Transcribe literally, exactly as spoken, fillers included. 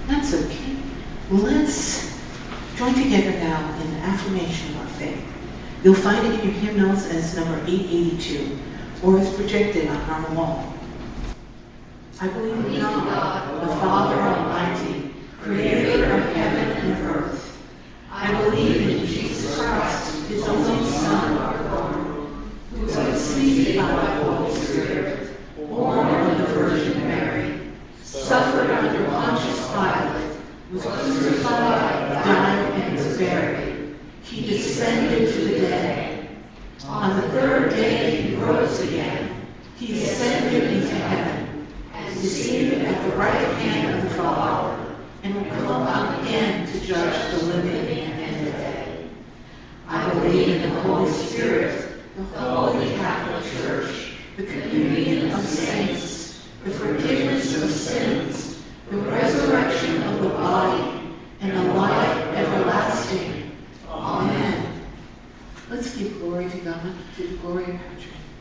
That's okay. Let's join together now in the affirmation of our faith. You'll find it in your hymn notes as number eight eighty-two, or it's projected on our wall. I believe in God, the Father Almighty, creator of heaven and earth. I believe in Jesus Christ, his only Son, our Lord, who was conceived by the Holy Spirit, born of the Virgin Mary, suffered under Pontius Pilate, was crucified, died, and was buried. He descended to the dead. On the third day he rose again. He ascended into heaven, and is seated at the right hand of the Father, and will come again to judge the living and the dead. I believe in the Holy Spirit, the Holy Catholic Church, the communion of saints, the forgiveness of sins, the resurrection of the body, and the life everlasting. Amen. Let's give glory to God, to the glory of Patrick.